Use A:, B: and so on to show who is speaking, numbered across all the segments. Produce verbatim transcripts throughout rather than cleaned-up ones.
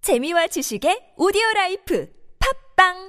A: 재미와 지식의 오디오라이프 팝빵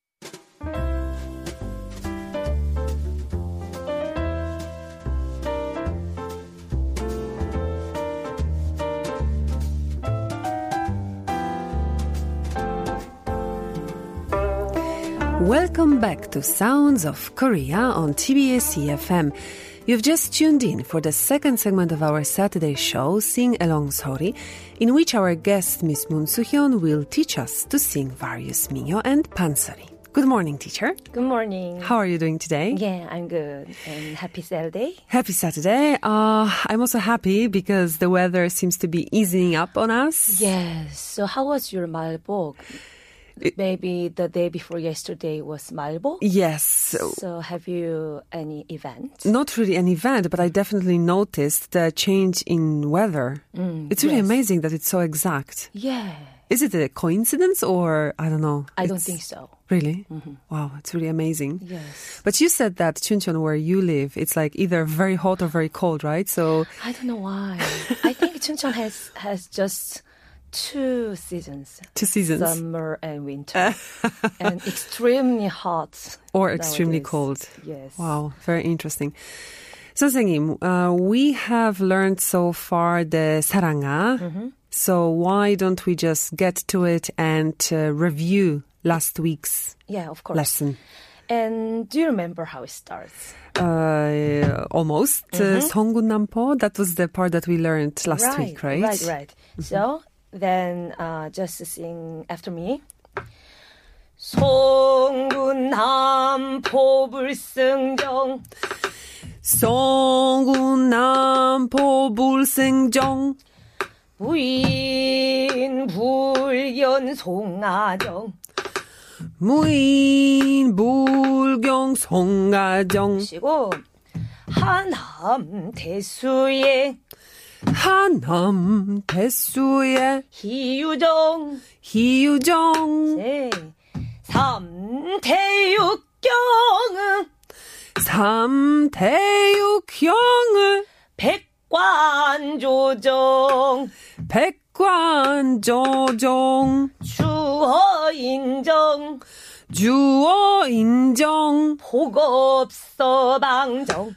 B: Welcome back to Sounds of Korea on T B S E F M. You've just tuned in for the second segment of our Saturday show, Sing Along Seori, in which our guest Miss Moon Soo-hyun will teach us to sing various minyo and pansori. Good morning, teacher.
C: Good morning.
B: How are you doing today?
C: Yeah, I'm good. And happy Saturday.
B: Happy Saturday. Uh, I'm also happy because the weather seems to be easing up on us.
C: Yes. So how was your malbok? Maybe the day before yesterday was malbok?
B: Yes.
C: So have you any event?
B: Not really an event, but I definitely noticed the change in weather.
C: Mm,
B: it's really
C: yes.
B: amazing that it's so exact.
C: Yeah.
B: Is it a coincidence or, I don't know?
C: I don't
B: It's-
C: think so.
B: Really?
C: Mm-hmm.
B: Wow, it's really amazing.
C: Yes.
B: But you said that Chuncheon, where you live, it's like either very hot or very cold, right? So
C: I don't know why. I think Chuncheon has, has just two seasons.
B: two seasons.
C: Summer and winter. And extremely hot.
B: Or extremely
C: nowadays.
B: cold.
C: Yes.
B: Wow, very interesting. 선생님, uh, we have learned so far the 사랑아.
C: Mm-hmm.
B: So why don't we just get to it and uh, review last week's
C: Yeah, of course.
B: lesson?
C: And do you remember how it starts?
B: Uh, almost. Uh, 성군남포, that was the part that we learned last
C: right,
B: week, right?
C: Right, right. So then uh, just sing after me. 송군남포 불승정
B: 성군남포 불승정
C: 무인 불견 송아정
B: 무인 불경 송가정
C: 시고 하남 대수에
B: 하남 대수의
C: 희유정
B: 희유정
C: 네. 삼태육경은
B: 삼태육형을
C: 백관조정
B: 백관조정
C: 주어인정
B: 주어인정
C: 복업서방정.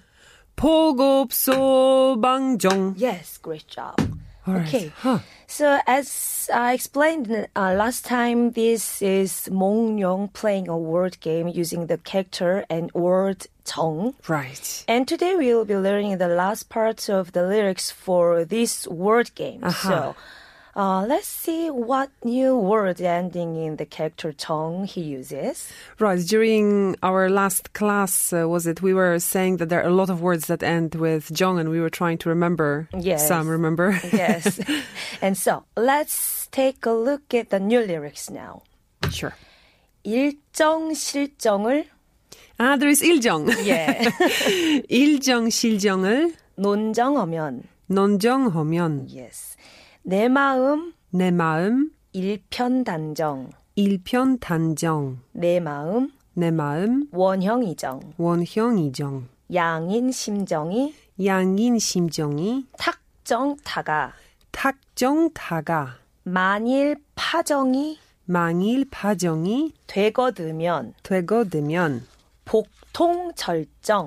B: 포급소방정.
C: Yes, great job.
B: All right.
C: Okay.
B: Huh.
C: So as I explained uh, last time, this is Mong-yong playing a word game using the character and word 정.
B: Right.
C: And today we will be learning the last part of the lyrics for this word game.
B: Aha.
C: So uh, let's see what new word ending in the character 정 he uses.
B: Right. During our last class, uh, was it, we were saying that there are a lot of words that end with jong, and we were trying to remember
C: Yes.
B: some, remember?
C: Yes. And so let's take a look at the new lyrics now.
B: Sure.
C: 일정 실정을
B: Ah, there is 일정.
C: yeah.
B: 일정 실정을
C: 논정하면
B: 논정하면
C: yes. 내 마음
B: 내 마음
C: 일편단정
B: 일편단정
C: 내 마음
B: 내 마음
C: 원형이정
B: 원형이정
C: 양인 심정이
B: 양인 심정이
C: 탁정타가
B: 탁정타가
C: 만일 파정이
B: 만일 파정이
C: 되거드면
B: 되거드면
C: 복통절정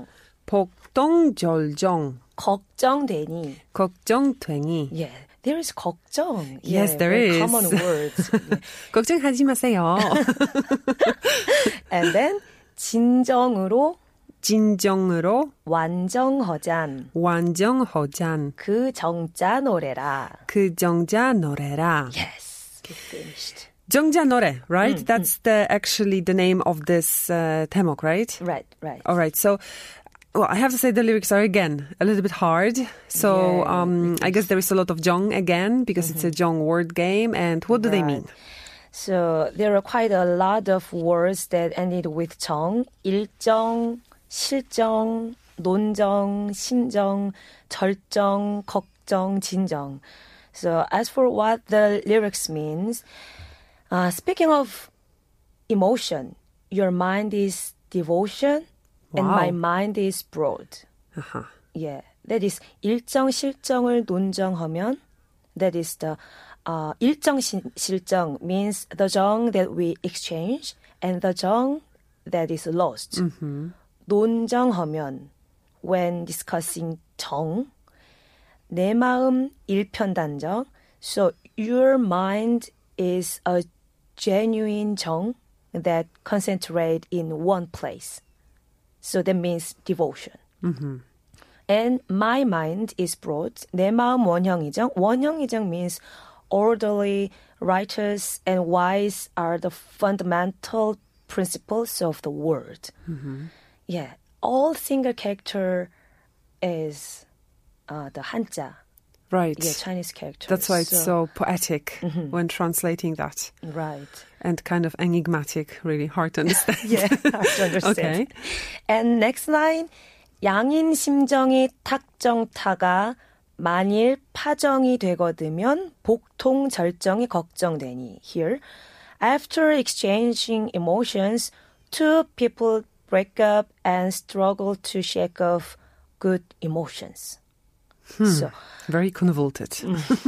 B: 복동절정
C: 걱정되니
B: 걱정되니
C: yeah. There is 걱정.
B: Yes,
C: yeah,
B: there
C: very
B: is.
C: common words.
B: 걱정하지 마세요.
C: And then 진정으로
B: 진정으로
C: 완정허잔
B: 완정허잔
C: 그 정자 노래라.
B: 그 정자 노래라.
C: Yes, we finished.
B: 정자 노래, right? That's the actually the name of this uh, 태목, right?
C: Right, right.
B: All right. So, well, I have to say the lyrics are again a little bit hard. So,
C: Yeah,
B: um, I guess there is a lot of jong again because it's a jong word game. And what do they
C: Right.
B: mean?
C: So there are quite a lot of words that ended with 정, 일정, 실정, 논정, 심정, 절정, 걱정, 진정. So as for what the lyrics means, uh, speaking of emotion, your mind is devotion and
B: Wow.
C: my mind is broad.
B: Uh-huh.
C: Yeah, that is 일정 실정을 논정하면 that is the uh, 일정 시, 실정 means the 정 that we exchange and the 정 that is lost.
B: Mm-hmm.
C: 논정하면 when discussing 정. 내 마음 일편단정. So your mind is a genuine 정 that concentrate in one place. So that means devotion.
B: Mm-hmm.
C: And my mind is broad. 내 마음 원형이정. 원형이정 means orderly, righteous, and wise are the fundamental principles of the world.
B: Mm-hmm.
C: Yeah, all single character is uh, the 한자.
B: Right.
C: Yeah, Chinese character.
B: That's why it's so, so poetic mm-hmm. when translating that.
C: Right.
B: And kind of enigmatic, really hard to understand.
C: Yeah, hard to understand.
B: Okay.
C: And next line, 양인 심정이 탁정타가 만일 파정이 되거든면 복통 절정이 걱정되니. Here, after exchanging emotions, two people break up and struggle to shake off good emotions.
B: Hmm.
C: So,
B: very convoluted.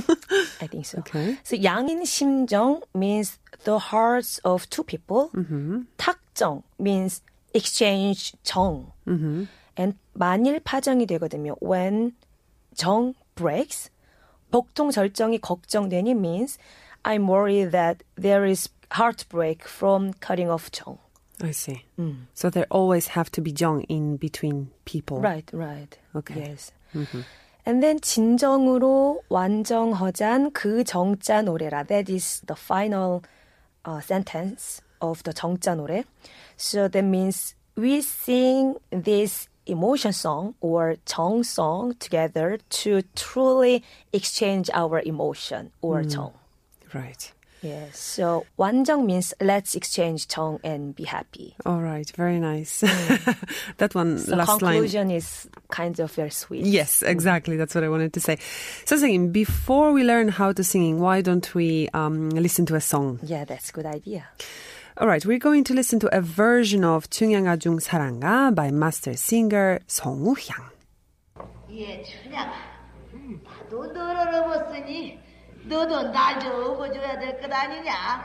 C: I think so.
B: Okay.
C: So 양인 심정 means the hearts of two people.
B: Mm-hmm.
C: 탁정 means exchange 정.
B: Mm-hmm.
C: And 만일 파정이 되거든요. When 정 breaks, 복통 절정이 걱정되니 means I'm worried that there is heartbreak from cutting off 정.
B: I see.
C: Mm.
B: So there always have to be 정 in between people.
C: Right, right.
B: Okay.
C: Yes.
B: Mm-hmm.
C: And then 진정으로 완정허잔 그 정자 노래라. That is the final uh, sentence of the 정자 노래. So that means we sing this emotion song or 정 song together to truly exchange our emotion or
B: mm.
C: 정.
B: Right.
C: Yes. So 완정 means let's exchange 정 and be happy.
B: All right. Very nice. Mm. That one,
C: the
B: last
C: conclusion
B: line.
C: is kind of very sweet.
B: Yes, exactly. That's what I wanted to say. So singing, before we learn how to sing, why don't we um, listen to a song?
C: Yeah, that's a good idea.
B: All right, we're going to listen to a version of 춘향아 중 사랑아 by master singer 성우향.
D: 예, 춘향아. 나도 너를 업었으니 너도 날 좀 업어줘야 될 것 아니냐?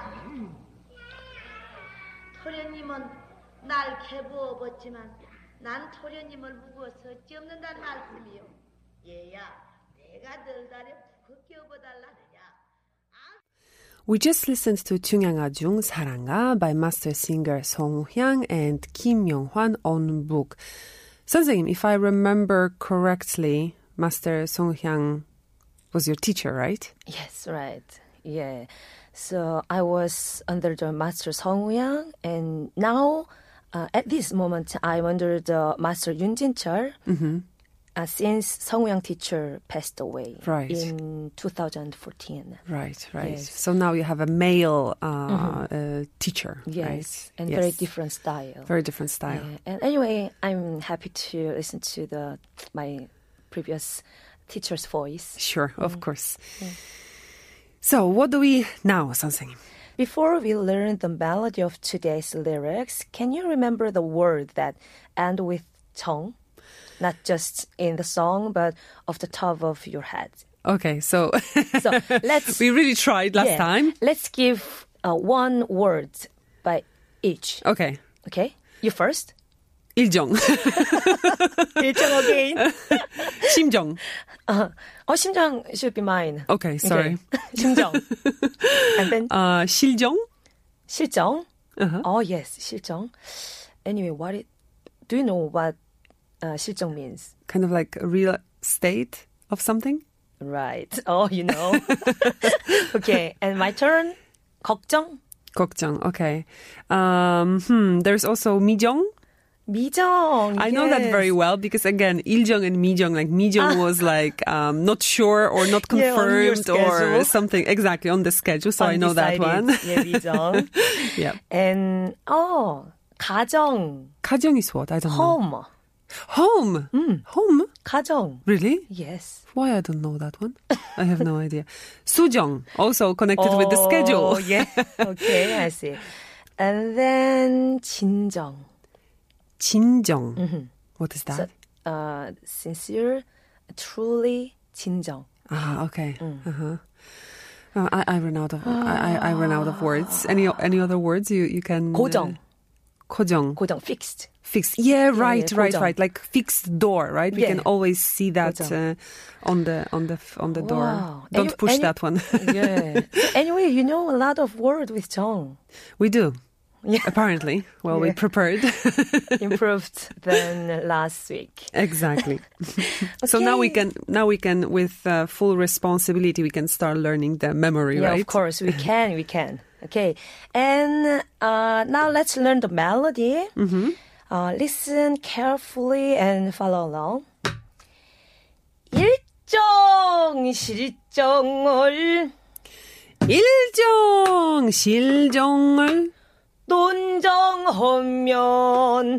D: 토련님은 날 개부 업었지만 난 토련님을 무거워서 찌없는다는 말씀이요. 얘야, 내가 널 다려 두껍게 업어달라느냐?
B: We just listened to 춘향아 중 사랑아 by master singer 성우향 and Kim Young-hwan on book. 선생님, if I remember correctly, master 성우향 was your teacher, right?
C: Yes, right. Yeah. So I was under the master Song Woo-yang, and now uh, at this moment I'm under the master Yoon Jin-chul. Mm-hmm. Uh, since Song Woo-yang teacher passed away
B: right.
C: in two thousand fourteen.
B: Right, right.
C: Yes.
B: So now you have a male uh,
C: mm-hmm.
B: uh, teacher,
C: yes,
B: right?
C: and
B: yes.
C: very different style.
B: Very different style.
C: Yeah. And anyway, I'm happy to listen to the my previous teacher's voice.
B: Sure,
C: mm.
B: of course. Yeah. So what do we now, 선생님?
C: Before we learn the melody of today's lyrics, can you remember the word that end with 정? Not just in the song, but off the top of your head.
B: Okay, so,
C: so let's.
B: We really tried last
C: yeah,
B: time.
C: Let's give uh, one word by each.
B: Okay.
C: Okay, you first.
B: 일정.
C: 일정 again.
B: 심정.
C: Uh, oh, 심정 should be mine.
B: Okay, sorry.
C: Okay. 심정. And then
B: uh, 실정.
C: 실정.
B: Uh-huh.
C: Oh yes, 실정. Anyway, what it? Do you know what uh, 실정 means?
B: Kind of like a real state of something.
C: Right. Oh, you know. Okay, and my turn. 걱정.
B: 걱정. Okay. Um, hmm. There's also 미정.
C: 미정.
B: I
C: yes.
B: know that very well because again, 일정 and 미정, like 미정 was like um, not sure or not confirmed
C: yeah,
B: or something. Exactly, on the schedule. So
C: Undecided.
B: I know that one.
C: Yeah, 미정.
B: Yeah.
C: And, oh, 가정.
B: 가정 is what? I don't know.
C: Home.
B: Home?
C: Mm.
B: Home?
C: 가정.
B: Really?
C: Yes.
B: Why I don't know that one? I have no idea. 수정, also connected
C: oh,
B: with the schedule.
C: Yeah. Okay, I see. And then 진정.
B: 진정.
C: Mm-hmm.
B: What is that?
C: So, uh, sincere, truly, 진정.
B: Ah, okay.
C: Mm.
B: Uh-huh. Uh, I, I ran out of I, I ran out of words. Any any other words you you can?
C: 고정.
B: Uh, 고정.
C: 고정, fixed.
B: Fixed. Yeah, right,
C: yeah,
B: right,
C: 고정.
B: right. Like fixed door, right? We
C: Yeah.
B: can always see that
C: 고정.
B: uh, on the on the on the door.
C: Wow.
B: Don't
C: Any-
B: push
C: any-
B: that one.
C: Yeah. Anyway, you know a lot of words with 정.
B: We do.
C: Yeah.
B: Apparently. Well, we
C: Yeah.
B: prepared.
C: Improved than last week.
B: Exactly. So now we
C: Okay.
B: can now we can with uh, full responsibility we can start learning the memory,
C: Yeah,
B: right?
C: of course, we can, we can. Okay. And uh, now let's learn the melody.
B: Mm-hmm.
C: Uh, listen carefully and follow along. 일정 실정을
B: 일정 실정을
C: 논정하면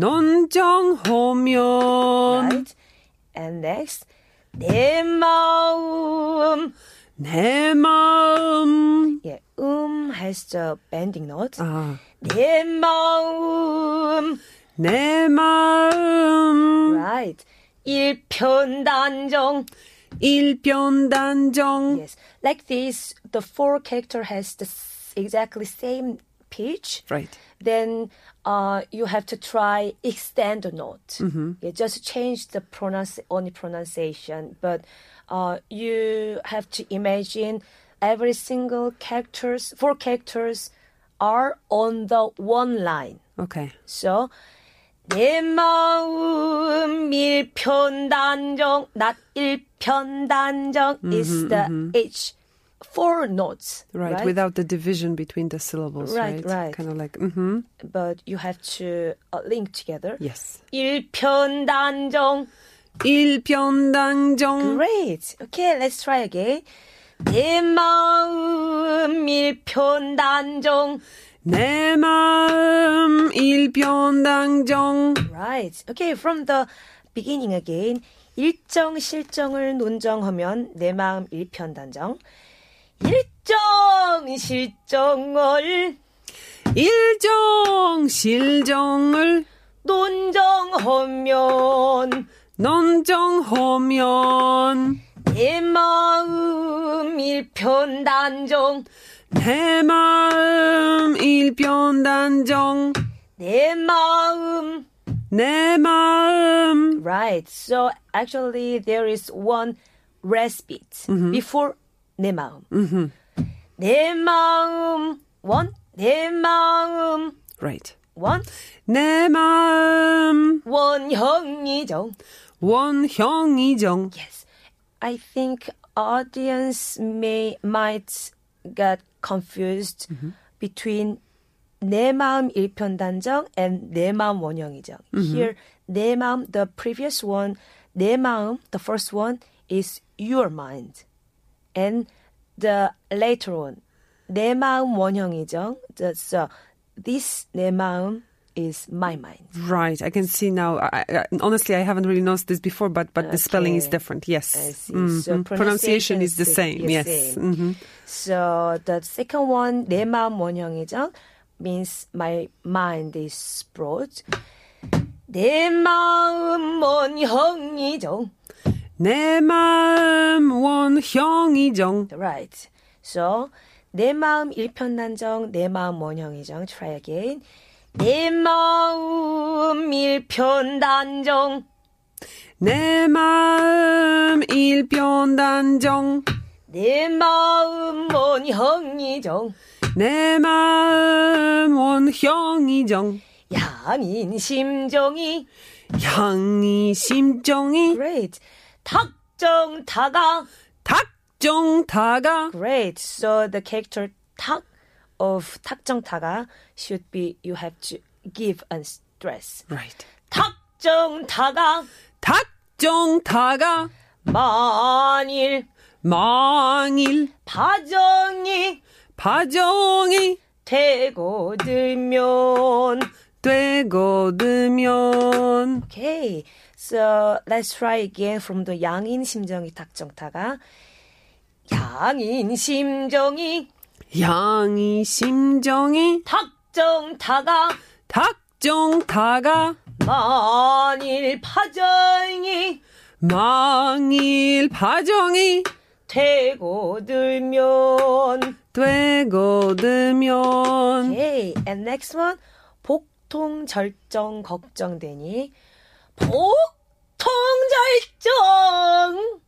B: 논정하면
C: right? And next 내 마음
B: 내 마음
C: yeah, um has the bending note.
B: 아,
C: 내 마음
B: 내 마음
C: right. 일편단정
B: 일편단정
C: yes. Like this, the four character has the s- exactly same pitch.
B: right.
C: Then uh, you have to try extend the note. Yeah, just change the pronounce only pronunciation, but uh, you have to imagine every single characters, four characters are on the one line.
B: Okay.
C: So 내 마음 일편단정, not 일편단정 is the H, four notes.
B: Right,
C: Right,
B: without the division between the syllables,
C: Right,
B: right?
C: right.
B: Kind of like mhm.
C: But you have to uh, link together.
B: Yes.
C: 일편단정.
B: 일편단정
C: Great. Okay, let's try again. 내 마음 일편단정.
B: 내 마음 일편단정
C: Right. Okay, from the beginning again. 일정 실정을 논정하면 내 마음 일편단정. 일정 실정을
B: 일정 실정을
C: 논정하면
B: 논정하면
C: 내 마음 일편단정.
B: 내 마음 일편단정
C: 내 마음.
B: 내 마음
C: Right. So actually there is one respite before 내 마음. 내 마음. One. 내 마음.
B: right.
C: One.
B: 내 마음
C: 원형이정.
B: 원형이정
C: Yes. I think audience may might get confused between 내 마음 일편단정 and 내 마음 원형이정. Here, 내 마음, the previous one, 내 마음, the first one is your mind. And the later one, 내 마음 원형이정. That's, uh, this 내 마음 is my mind.
B: right. I can see now. I, I, honestly, I haven't really noticed this before, but but the spelling is
C: Okay.
B: different. Yes,
C: I see.
B: Mhm.
C: So
B: pronunciation is the
C: is
B: same.
C: the
B: Yes.
C: same.
B: Mhm.
C: So the second one, 내 마음 원형이정, means my mind is broad. 내 마음 원형이정.
B: 내 마음 원형이정
C: Right. So 내 마음 일편단정, 내 마음 원형이정. Try again. 내 마음 일편단정.
B: 내 마음 일편단정
C: 내 마음 원형이정.
B: 내 마음 원형이정
C: 양인 심정이.
B: 향이 심정이
C: Great. 탁정 타가.
B: 탁정타가
C: Great. So the character 탁 of 탁정 타가 should be you have to give and stress.
B: right.
C: 탁정 타가
B: 탁정타가
C: 만일
B: 만일
C: 바정이
B: 바정이
C: 되거들면.
B: 되거든면
C: Okay. So let's try again from the 양인 심정이 탁정 타가. 양인 심정이
B: 향이 심정이
C: 탁정 타가
B: 탁정타가
C: 만일 파정이
B: 만일 바정이
C: 되고 들면.
B: 되고 들면.
C: Okay, and next one. 복통 절정 걱정되니. 복통절정.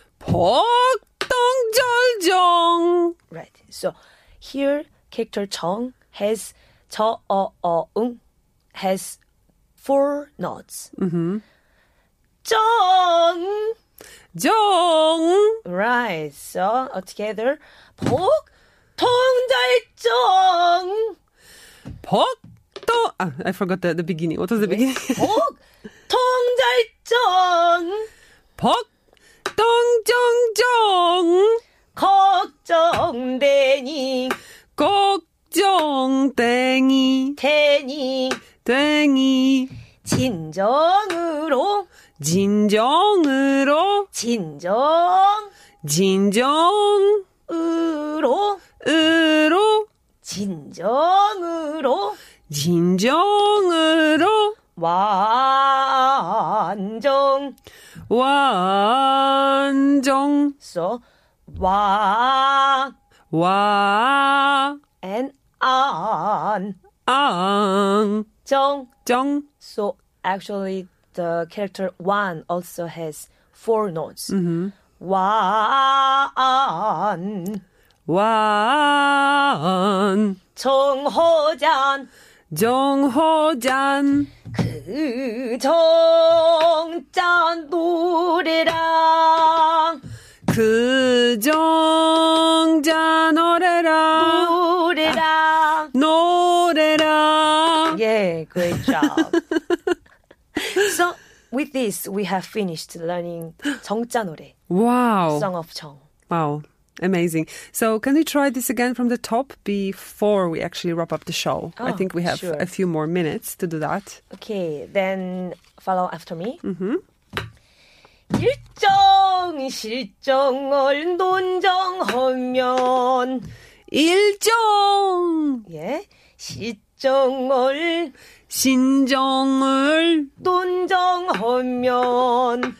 B: 복통절정.
C: Right. So here character 정 has 저, 어, 어, 응 has four notes.
B: Mm-hmm.
C: 정.
B: 정.
C: Right. So all together. 복통절정.
B: 복통. Ah, I forgot the, the beginning. What was the beginning?
C: 복통절정.
B: 복통정정.
C: 걱정되니.
B: 걱정되니.
C: 되니.
B: 되니.
C: 진정으로.
B: 진정으로.
C: 진정.
B: 진정으로.
C: 으로. 진정으로.
B: 진정으로.
C: 완정.
B: 완정.
C: So 와
B: 와.
C: and 안.
B: 안.
C: 정.
B: 정.
C: So actually the character 완 also has four notes.
B: Mm-hmm.
C: 완.
B: 완.
C: 정호잔.
B: 정호잔.
C: 그 정짠 노래랑.
B: 그 정자 노래라.
C: 노래랑.
B: 노래라.
C: Yeah, great job. So with this, we have finished learning 정자 노래,
B: Wow.
C: Song of 정.
B: Wow. Amazing. So can we try this again from the top before we actually wrap up the show? I
C: Oh,
B: think we have
C: sure.
B: a few more minutes to do that.
C: Okay, then follow after me.
B: Mm-hmm.
C: 일정 실정을 논정하면.
B: 일정.
C: 예, 실정을
B: 신정을
C: 논정하면.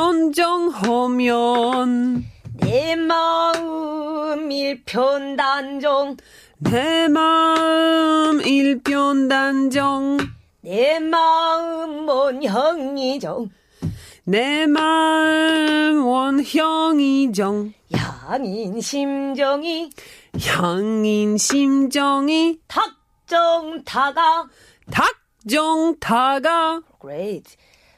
B: 논정하면
C: 내 마음 일편단정.
B: 내 마음 일편단정.
C: 내 마음 원형이정.
B: 내 마음 원형이정.
C: 양인 심정이.
B: 향인 심정이.
C: 탁정타가.
B: 탁정타가.
C: Great.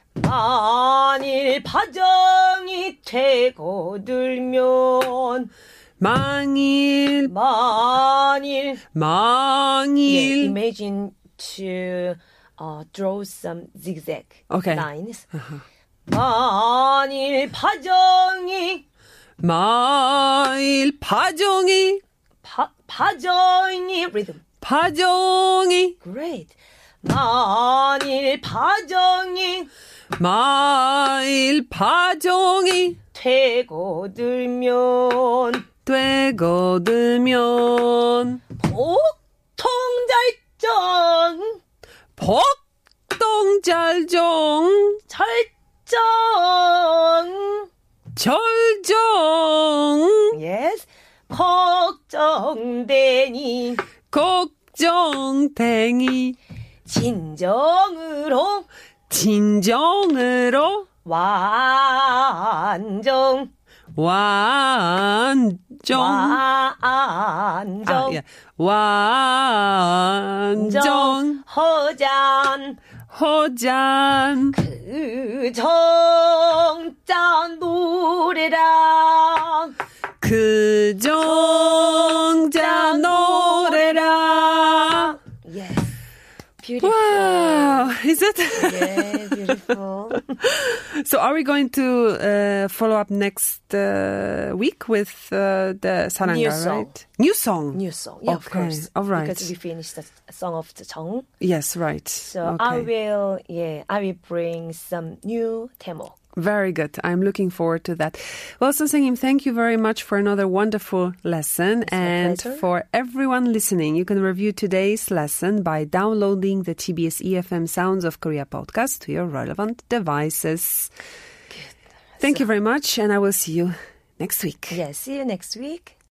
C: 만일 파정이 되고 들면.
B: 망일.
C: 만일.
B: 망일.
C: Yeah, imagine to uh, draw some zigzag
B: Okay.
C: lines. 만일 파정이.
B: 마일 파정이.
C: 파, 파정이 rhythm.
B: 파정이.
C: Great. 만일 파정이.
B: 마일 파정이.
C: 되고 들면.
B: 되고 들면.
C: 복통절정.
B: 복통절정.
C: 절정.
B: 절정.
C: Yes. 걱정되니.
B: 걱정되니.
C: 진정으로.
B: 진정으로.
C: 완정.
B: 완정.
C: 완정.
B: 아, 예. 완정.
C: 허잔.
B: 허잔.
C: 그 정짠 노래랑.
B: 그 정자 노래라.
C: Yes. Beautiful.
B: Wow. Is it?
C: Yeah, beautiful.
B: So are we going to uh, follow up next uh, week with uh, the Saranga,
C: New song.
B: right? New song.
C: New song. Yeah, of
B: Okay,
C: course.
B: all right.
C: Because we finished the song of the 정.
B: Yes, right.
C: So
B: okay.
C: I will, yeah, I will bring some new demo.
B: Very good. I'm looking forward to that. Well, 선생님, thank you very much for another wonderful lesson.
C: It's my
B: and
C: pleasure.
B: for everyone listening, you can review today's lesson by downloading the T B S E F M Sounds of Korea podcast to your relevant devices.
C: Good.
B: Thank
C: So-
B: you very much, and I will see you next week.
C: Yeah, see you next week.